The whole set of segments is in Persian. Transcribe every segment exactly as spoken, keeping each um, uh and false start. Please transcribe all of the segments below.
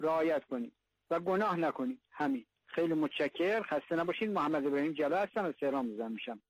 رعایت کنید و گناه نکنید. همین. خیلی متشکر، خسته نباشید. محمد ابراهیم جلو هستم، از تهران مزاحم میشم.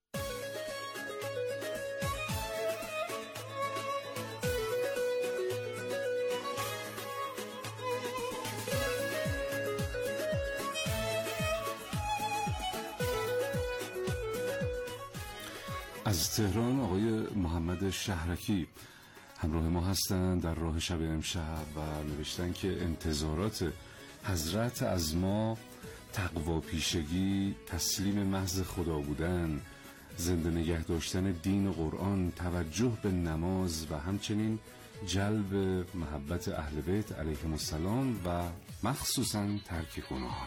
از تهران آقای محمد شهرکی همراه ما هستند در راه شب امشب و نوشتن که انتظارات حضرت از ما تقوا پیشگی، تسلیم محض خدا بودن، زنده نگه داشتن دین و قرآن، توجه به نماز و همچنین جلب محبت اهل بیت علیهم السلام و مخصوصا ترک گناهان.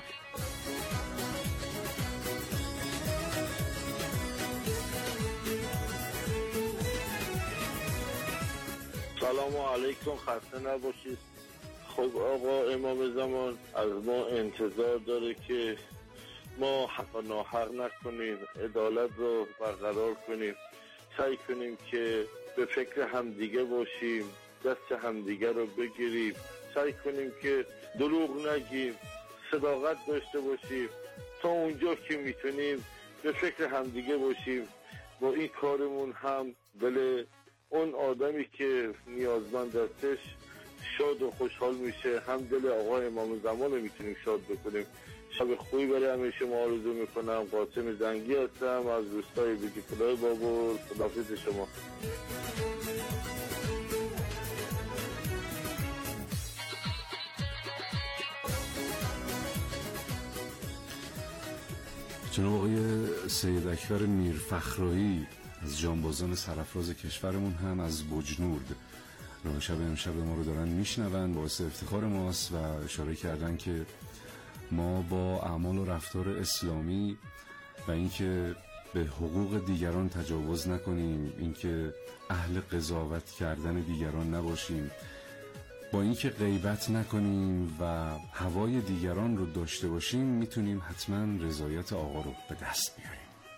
سلام علیکم، خسته نباشید. خب آقا امام زمان از ما انتظار داره که ما حق و ناحق نکنیم، عدالت رو برقرار کنیم، سعی کنیم که به فکر همدیگه باشیم، دست همدیگه رو بگیریم، سعی کنیم که دروغ نگیم، صداقت داشته باشیم، تا اونجا که میتونیم به فکر همدیگه باشیم. با این کارمون هم دل اون آدمی که نیازمند هستش شاد و خوشحال میشه، هم دل آقا امام زمان رو میتونیم شاد بکنیم. شب خوبی برای همه شما آرزو میکنم. قاسم زنگی هستم از روستای بیکیفلای بابور. خداحافظ شما. جناب آقای سید اکبر میرفخرایی از جانبازان سرافراز کشورمون هم از بجنورد راه شب امشب ما رو دارن میشنون، باعث افتخار ماست و اشاره کردن که ما با اعمال و رفتار اسلامی و اینکه به حقوق دیگران تجاوز نکنیم، اینکه اهل قضاوت کردن دیگران نباشیم، با اینکه غیبت نکنیم و هوای دیگران رو داشته باشیم، میتونیم حتما رضایت آقا رو به دست بیاریم.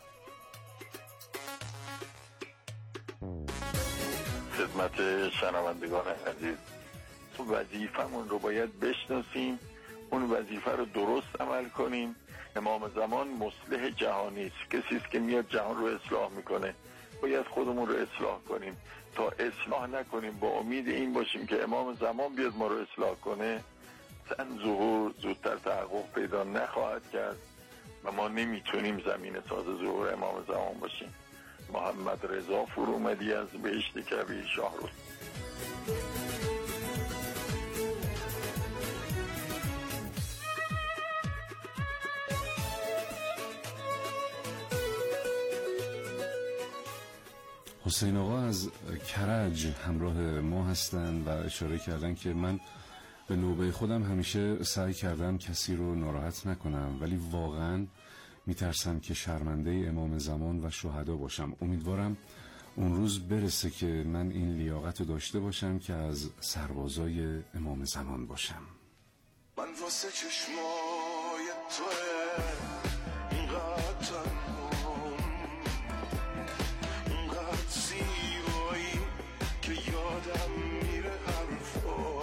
خدمت شنوندگان عزیز، تو وظیفمون رو باید بشناسیم، اون وظیفه رو درست عمل کنیم. امام زمان مصلح جهانی است، کسی است که میاد جهان رو اصلاح میکنه. باید خودمون رو اصلاح کنیم. تا اصلاح نکنیم با امید این باشیم که امام زمان بیاد ما رو اصلاح کنه، زن ظهور زودتر تحقق پیدا نخواهد کرد و ما نمیتونیم زمین ساز ظهور امام زمان باشیم. محمد رضا فرومدی از بهشت کبیر شاهرود. حسین آقا از کرج همراه ما هستند و اشاره کردن که من به نوبه خودم همیشه سعی کردم کسی رو ناراحت نکنم، ولی واقعا میترسم که شرمنده امام زمان و شهدا باشم. امیدوارم اون روز برسه که من این لیاقت رو داشته باشم که از سربازای امام زمان باشم. من واسه چشمای توه اینقدر تنهام، اینقدر زیبایی که یادم میره حرفا،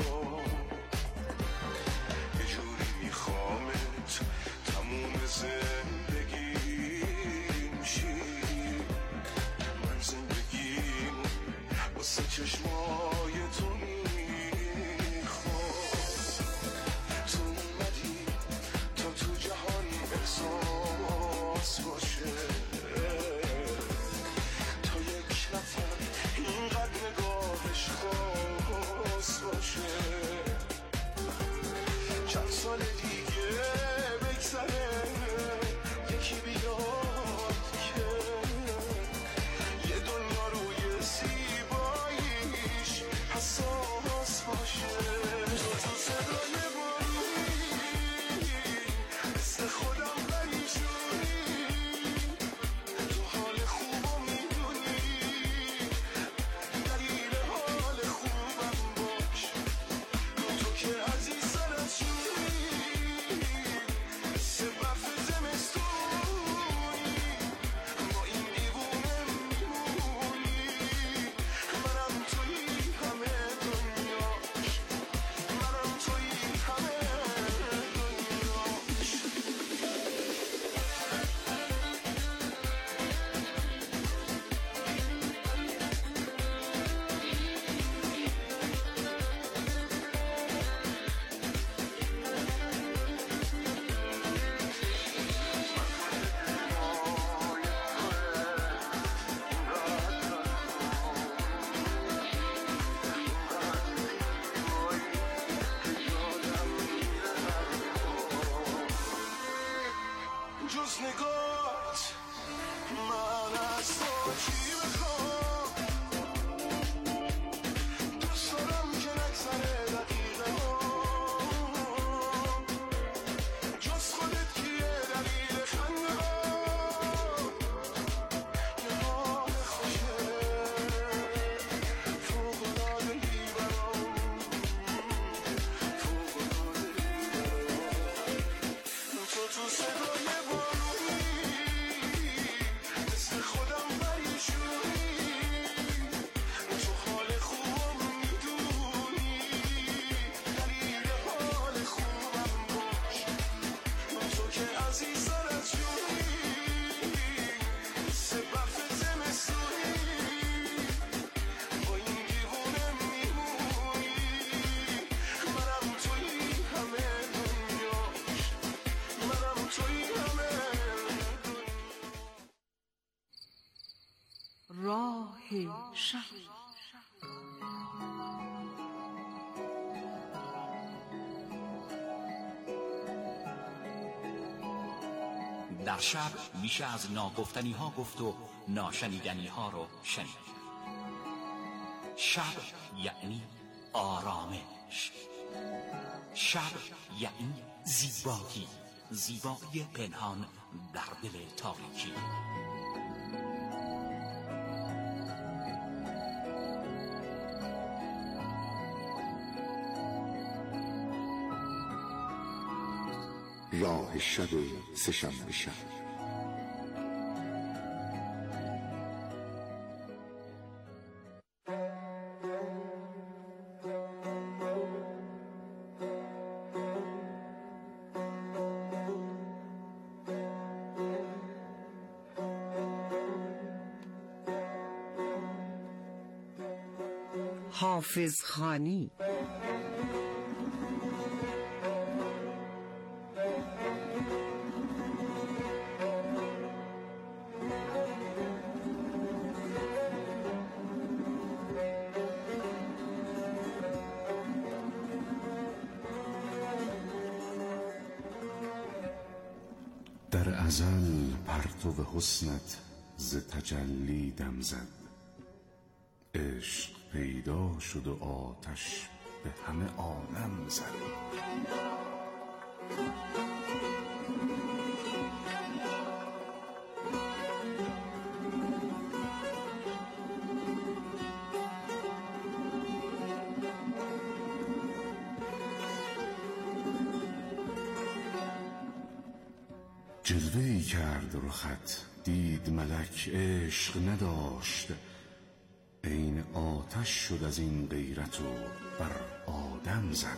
یه جوری میخوامت تموم زندگیم شی. من زندگیم واسه چشمای تو میخوام. تو اومدی تا تو جهان احساس باشه، تا یک نفر اینقدر نگاهش خاص باشه. چند سال دیگه بگذره یکی بیاد که یه دنیا روی زیباییش حساس باشه. تو تو صدای بارونی مثل خودم پریشونی، تو حال خوبم میدونی، دلیل حال خوبم باش. تو که عزیز سرشونی، شب. در شب میشه از ناگفتنی ها گفت و ناشنیدنی ها رو شنید. شب یعنی آرامش. شب یعنی زیبایی، زیبایی پنهان در دل تاریکی. راه شب سه‌شنبه شب. حافظ خانی. در ازل پرتو حسنت ز تجلی دم زد، عشق پیدا شد و آتش به همه عالم زد. جلوه‌ای کرد رخت دید ملک عشق نداشت، عین آتش شد از این غیرت و بر آدم زد.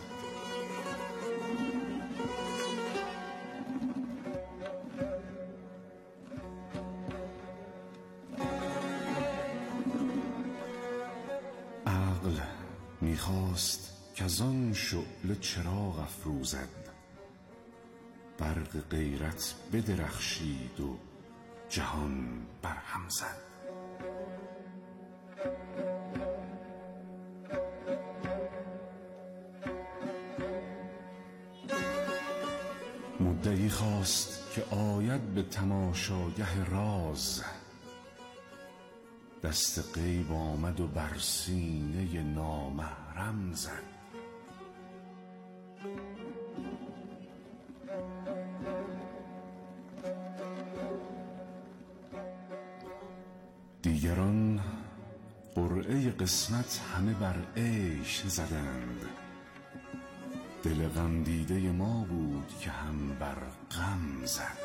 عقل میخواست که از آن شعله چراغ افروزد، برق غیرت بدرخشید و جهان برهم زد. مدعی خواست که آید به تماشاگه راز، دست غیب آمد و بر سینه نامحرم زد. دیگران قرعه قسمت همه بر عیش زدند، دل غم دیده ما بود که هم بر غم زد.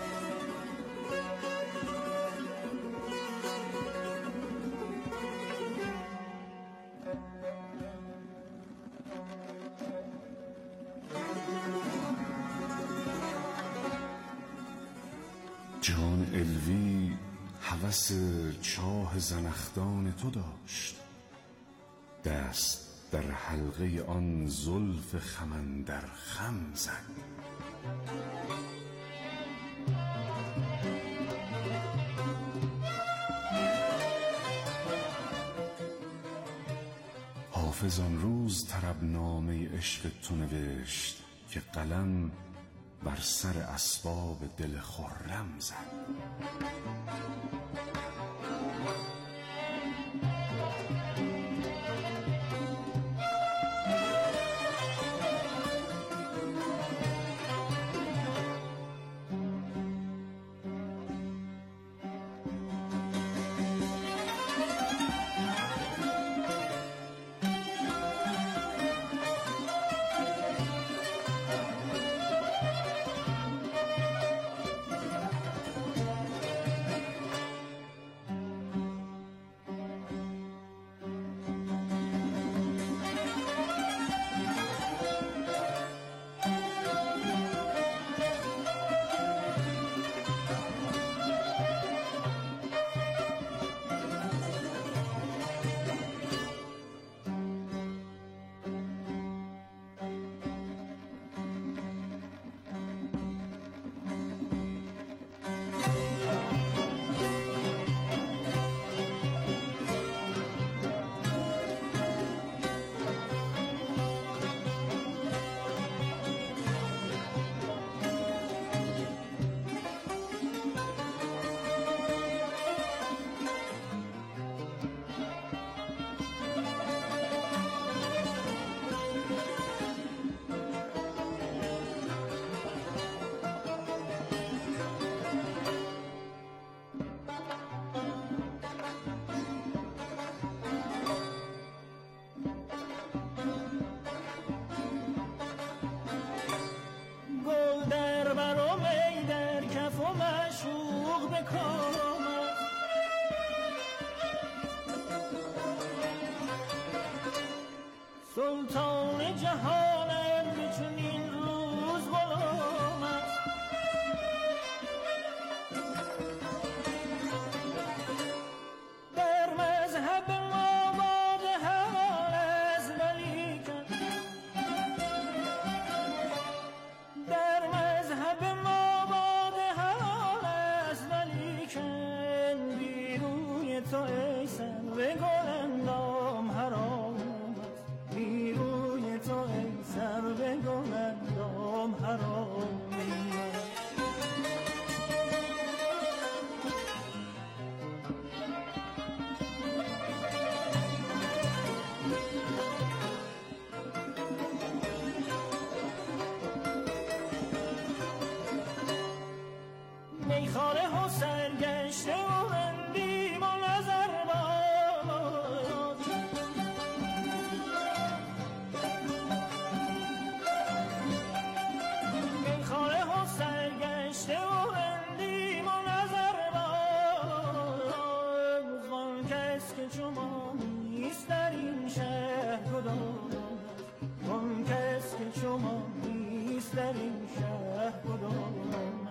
جان علوی هوس چاه زنخدان تو داشت، دست در حلقه آن زلف خم اندر خم زد. حافظ آن روز طربنامه عشق تو نوشت که قلم بر سر اسباب دل خرم زد. در این شهر کدام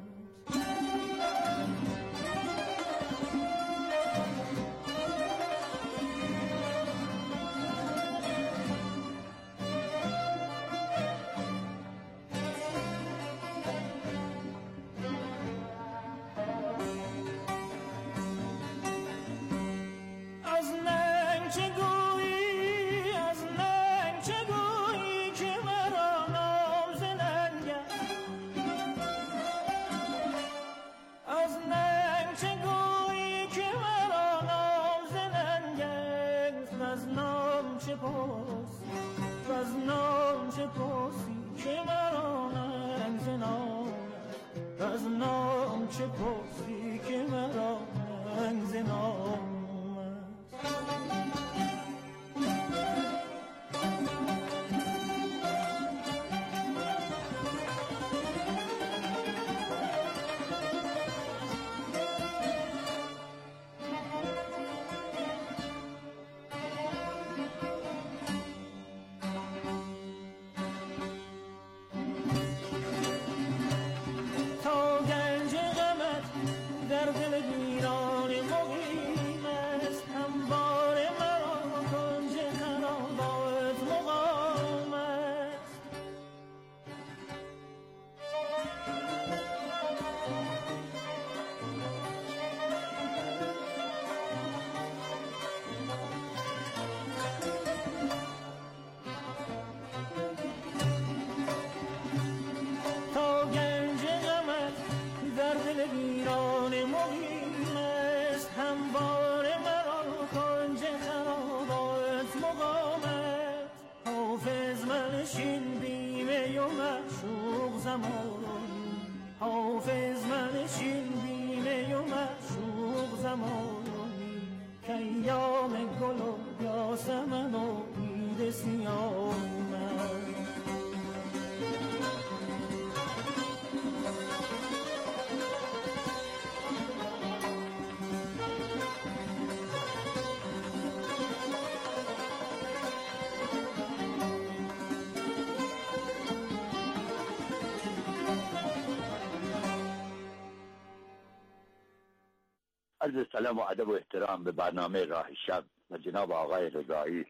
عرض سلام و ادب و احترام به برنامه راه شب و جناب آقای رضایی.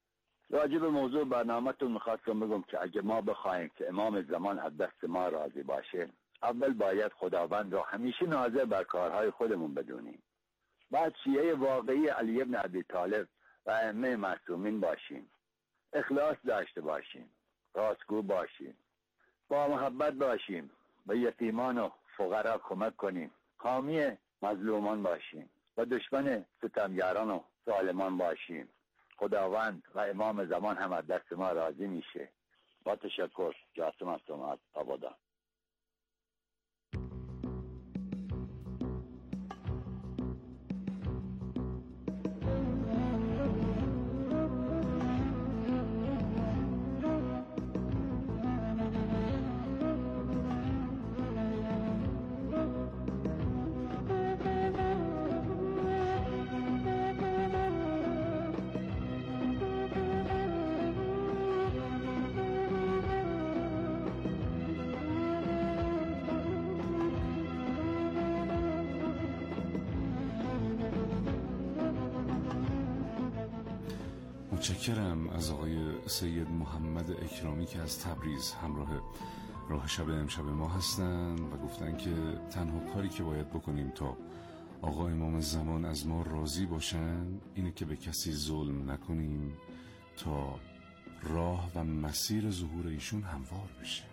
راجع به موضوع برنامه‌تون میخواستم بگم که اگه ما بخوایم که امام زمان از دست ما راضی باشه، اول باید خداوند را همیشه ناظر بر کارهای خودمون بدونیم. بعد شیعه واقعی علی ابن ابی طالب و ائمه معصومین باشیم. اخلاص داشته باشیم، راستگو باشیم، با محبت باشیم، به یتیمان و فقرا کمک کنیم، حامی مظلومان باشیم و دشمن ستمگران و ظالمان باشیم. خداوند و امام زمان هم از دست ما راضی میشه. با تشکر. جاسم هستم از آبادان. متشکرم از آقای سید محمد اکرامی که از تبریز همراه راه شب امشب ما هستن و گفتن که تنها کاری که باید بکنیم تا آقا امام زمان از ما راضی باشن اینه که به کسی ظلم نکنیم تا راه و مسیر ظهور ایشون هموار بشه.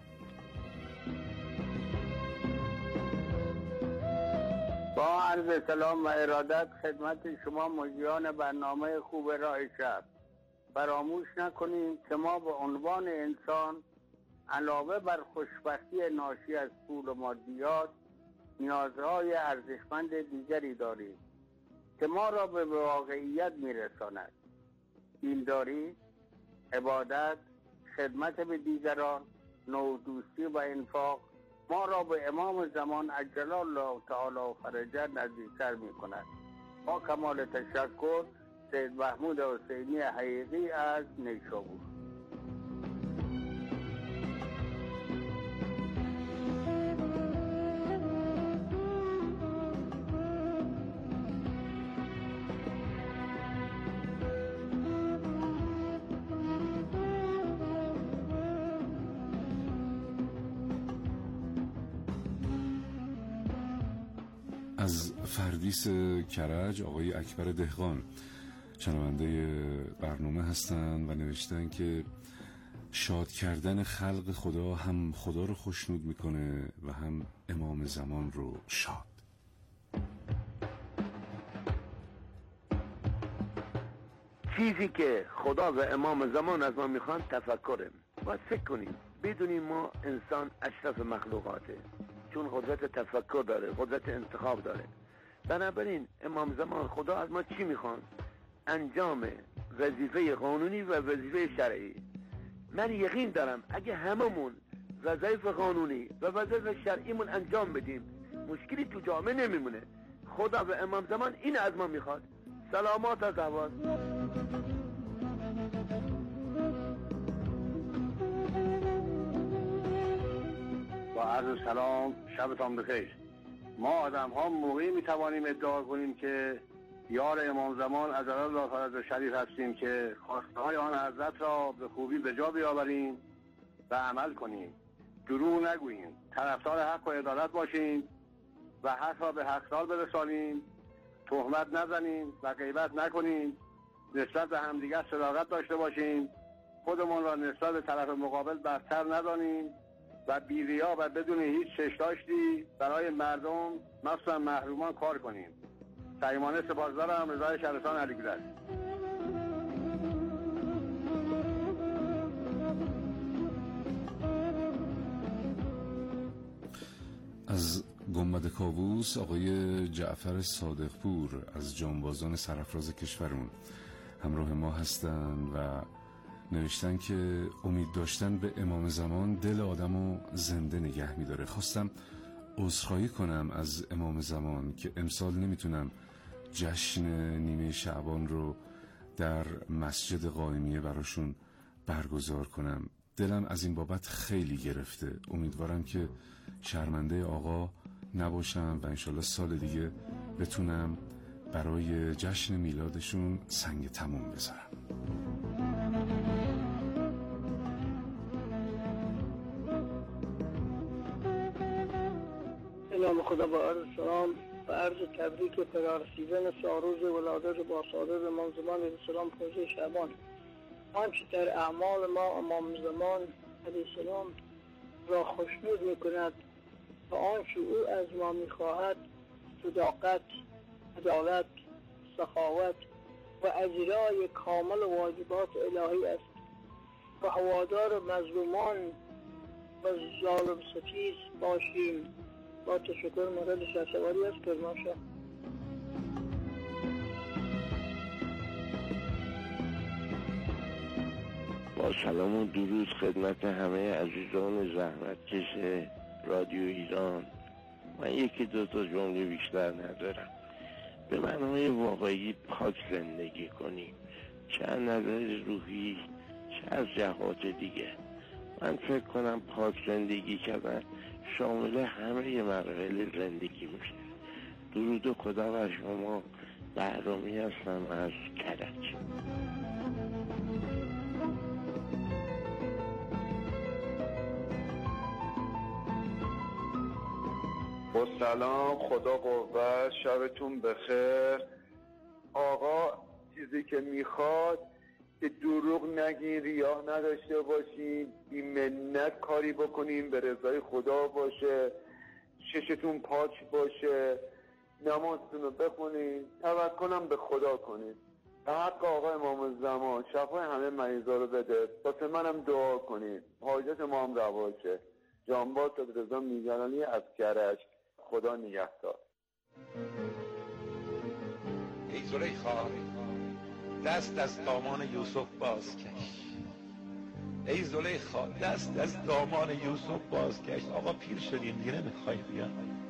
با عرض سلام و ارادت خدمت شما مجریان برنامه خوب راه شب. فراموش نکنیم که ما به عنوان انسان علاوه بر خوشبختی ناشی از پول و مادیات نیازهای ارزشمند دیگری داریم که ما را به واقعیت میرساند. دینداری، عبادت، خدمت به دیگران، نودوستی و انفاق ما را به امام زمان عجل الله تعالی فرجه نزدیکتر می کند. با کمال تشکر، سید محمود حسینی حقیقی از نیشابور. از فردیس کرج آقای اکبر دهقان شنونده برنامه هستند و نوشتن که شاد کردن خلق خدا هم خدا رو خوشنود میکنه و هم امام زمان رو شاد. چیزی که خدا و امام زمان از ما میخوان تفکره. باید فکر کنیم، بدونیم ما انسان اشرف مخلوقاته، چون قدرت تفکر داره، قدرت انتخاب داره. بنابراین امام زمان خدا از ما چی میخوان؟ انجام وظیفه قانونی و وظیفه شرعی. من یقین دارم اگه هممون وظایف قانونی و وظایف شرعیمون انجام بدیم مشکلی تو جامعه نمیمونه. خدا و امام زمان این از ما میخواد. سلامات از احوال. با عرض سلام، شبتان بخیر. ما آدم ها موقعی میتوانیم ادعا کنیم که یار امام زمان عجل الله تعالی شریف هستیم که خواسته های آن حضرت را به خوبی به جا بیاوریم و عمل کنیم، دروغ نگوییم، طرفدار حق و عدالت باشیم و حق را به حقدار برسانیم، تهمت نزنیم و غیبت نکنیم، نسبت به همدیگر صداقت داشته باشیم، خودمون را نسبت به طرف مقابل برتر ندانیم و بی‌ریا و بدون هیچ چشم‌داشتی برای مردم مخصوصا محرومان کار کنیم. صمیمانه سپاسگزارم. رضای شهرستان علیگودرز. از گنبد کاووس آقای جعفر صادقپور از جانبازان سرافراز کشورمون همراه ما هستند و نوشتن که امید داشتن به امام زمان دل آدمو زنده نگه می‌داره. خواستم عذرخواهی کنم از امام زمان که امسال نمیتونم جشن نیمه شعبان رو در مسجد قائمیه براشون برگزار کنم. دلم از این بابت خیلی گرفته. امیدوارم که شرمنده آقا نباشم و انشالله سال دیگه بتونم برای جشن میلادشون سنگ تموم بذارم. نام خدا با عرض سلام و عرض تبریک پدررسیدن ساروز ولادت با صادق امام زمان علیه السلام پنجه شعبان. آنچه در اعمال ما امام زمان علیه السلام را خوشنود میکند و آنچه او از ما میخواهد صداقت، عدالت، سخاوت و اجرای کامل واجبات الهی است و هوادار مظلومان و ظالم ستیز باشیم. با تشکر مورد شهسواری است کرمانشاه. با سلام و درود خدمت همه عزیزان زحمتکش رادیو ایران. من یکی دو تا جمله بیشتر ندارم. به معنای واقعی پاک زندگی کنیم، چه از نظر روحی چه از جهات دیگه. من فکر کنم پاک زندگی کردن شامل همه مراحل زندگی میشه. درود و خدا بر شما. بهرامی هستم از کرج. با سلام، خدا قوت، شبتون بخیر. آقا چیزی که میخواد که دروغ نگین، ریا نداشته باشین، بی منت کاری بکنین، به رضای خدا باشه، ششتون پاک باشه، نمازتون رو بخونین، توکلم به خدا کنین. به حق آقا امام زمان شفای همه مریضا رو بده. واسه منم دعا کنین، حاجت ما هم روا شه. جانباز رضا میگرانی از کرج. خدا نگهدار. ای زلیخا دست از دامان یوسف بازکش. ای زلیخا دست از دامان یوسف بازکش. آقا پیر شدیم دیگه نمیخوای بیا.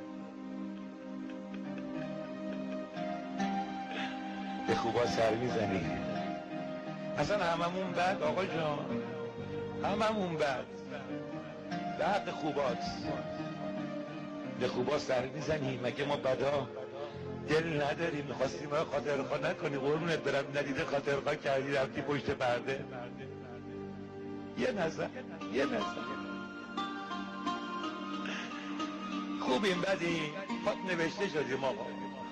به خوبا سر میزنی اصلا هممون بد آقا جان، هممون بد. به حق خوبات به خوبا سر میزنی. مگه ما بدا دل نداریم؟ میخواستیم خاطرخواه نکنی، قربونت برم، ندیده خاطرخواه کردی رفتی پشت پرده. یه نظر یه نظر خوبیم بدیم خود نوشته شدیم آقا،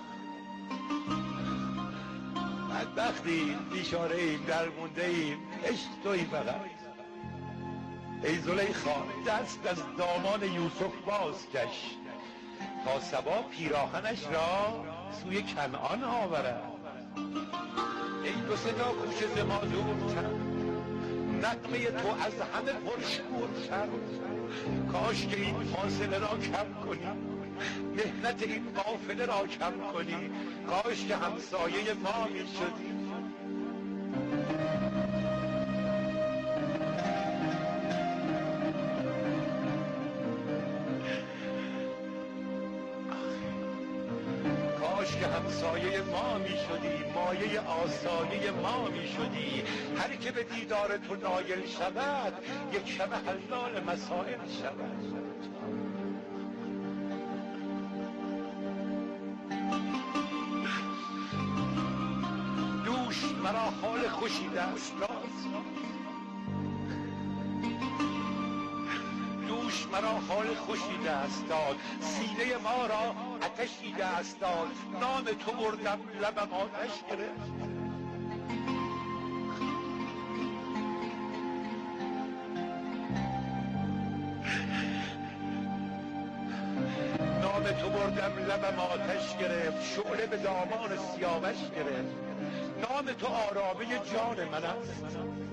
بدبختیم، بیچاره ایم، درمونده ایم، عشق تویی فقط. ای زلیخا دست از دامان یوسف بازکش، تا صبا پیراهنش را سوی کنعان آورد. ای دو سه تا گوش ز ما دورتر، نغمه تو از همه پرشورتر. کاش که این فاصله را کم کنی، مهنت این قافله را کم کنی. کاش که همسایه ما می شدی. کاش که همسایه ما می شدی، مایه آسایه ما می شدی. هر که به دیدار تو نایل شود، یک شب حلال مسائل شود. دوش مرا حال خوشی دست داد، دوش مرا حال خوشی دست داد، سینه ما را آتشی دست داد. نام تو بردم لبم آتش گرفت. نام تو بردم لبم آتش گرفت، شعله به دامان سیاوش گرفت. نام تو آرامه جان من است،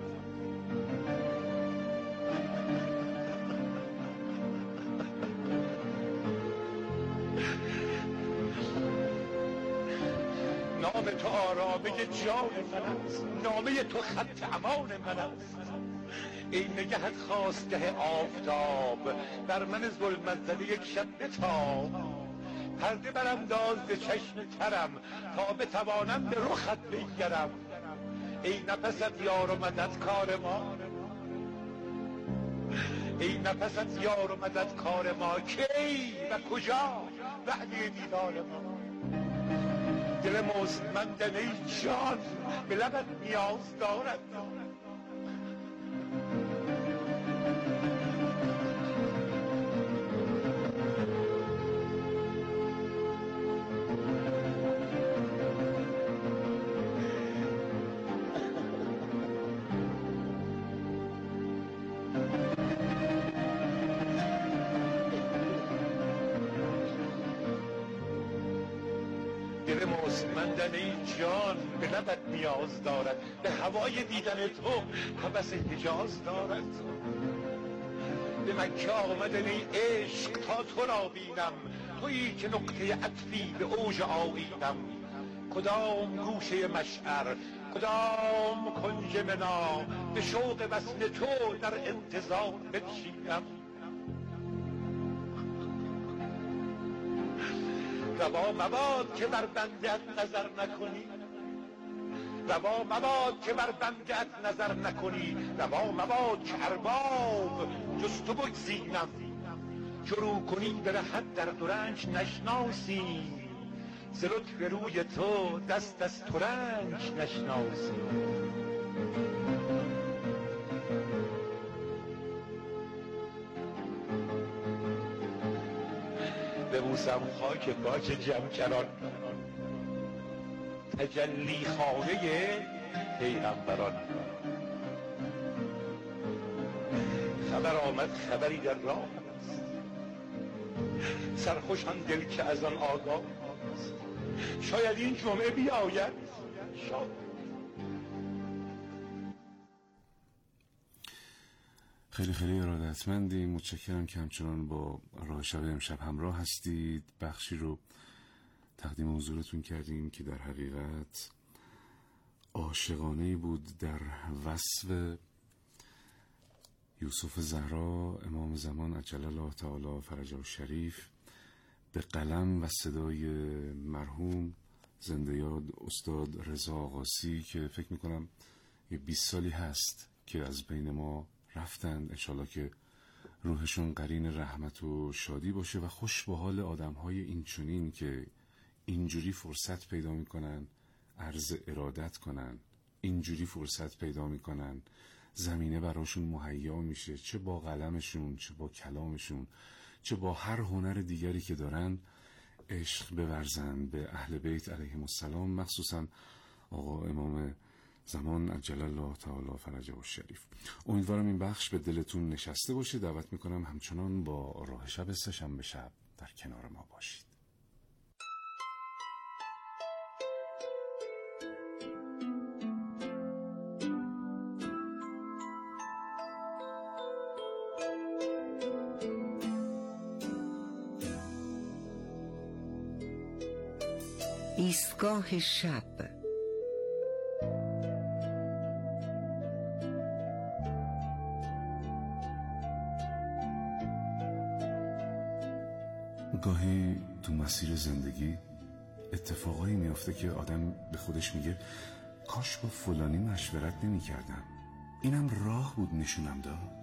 نام تو آرامه جان من است، نامه تو خط امان من است. ای نگهت خواستگه آفتاب، بر من ظلمت زده یک شب بتاب. پرده برانداز به چشم ترم، تا بتوانم به رخت بنگرم. ای نفست یار و مدد کار ما، ای نفست یار و مدد کار ما. کی و کجا وعده دیدار ما؟ دل مستمندم ای جان، به لبت نیاز دارد. دل مستمندن ای جان، به لبت نیاز دارد. به هوای دیدن تو هوس حجاز دارد. به مکه آمدن ای عشق تا تو را بینم، تویی که نقطه عطفی به اوج آیینم. کدام گوشه مشعر، کدام کنج منا، به شوق وصل تو در انتظار بنشینم. روا مباد که بر بنده‌ات نظر نکنی، روا مباد که بر بنده‌ات نظر نکنی. روا مباد که ارباب جز تو بگزینم. شروع کنی به رهت در دورنج نشناسی، ز لطف روی تو دست از ترنج نشناسی. ببوسم خاک پاک جمکران، تجلی خانه پیغمبران. خبر آمد خبری در راه است، سرخوشان دل که از آن آگاه است. شاید این جمعه بیاید، شاید. خیلی خیلی ارادتمندیم. متشکرم که همچنان با راه شب امشب همراه هستید. بخشی رو تقدیم حضورتون کردیم که در حقیقت عاشقانه‌ای بود در وصف یوسف زهرا امام زمان عجل الله تعالی فرجه الشریف به قلم و صدای مرحوم زنده یاد استاد رضا آقاسی که فکر میکنم یه بیست سالی هست که از بین ما رفتند. انشالله که روحشون قرین رحمت و شادی باشه و خوش به حال آدم‌های اینچنین که اینجوری فرصت پیدا میکنن عرض ارادت کنن، اینجوری فرصت پیدا میکنن زمینه براشون مهیا میشه، چه با قلمشون، چه با کلامشون، چه با هر هنر دیگری که دارن، عشق بورزن به اهل بیت علیهم السلام، مخصوصا آقا امام زمان عجل الله تعالی فرجه الشریف. امیدوارم این بخش به دلتون نشسته باشه. دعوت میکنم همچنان با راه شب سه‌شنبه شب در کنار ما باشید. ایستگاه شب. گاهی تو مسیر زندگی اتفاقایی میافته که آدم به خودش میگه کاش با فلانی مشورت نمی کردم، اینم راه بود نشونم داد.